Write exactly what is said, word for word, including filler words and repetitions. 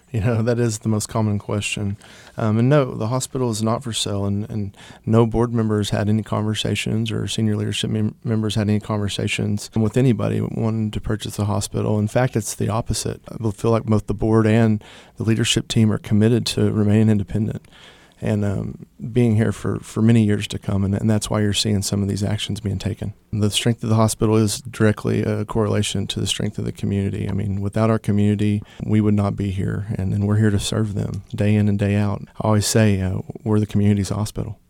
You know, that is the most common question. Um, and no, the hospital is not for sale, and, and no board members had any conversations or senior leadership mem- members had any conversations with anybody wanting to purchase the hospital. In fact, it's the opposite. I feel like both the board and the leadership team are committed to remaining independent and um, being here for, for many years to come, and, and that's why you're seeing some of these actions being taken. The strength of the hospital is directly a correlation to the strength of the community. I mean, without our community, we would not be here, and, and we're here to serve them day in and day out. I always say uh, we're the community's hospital.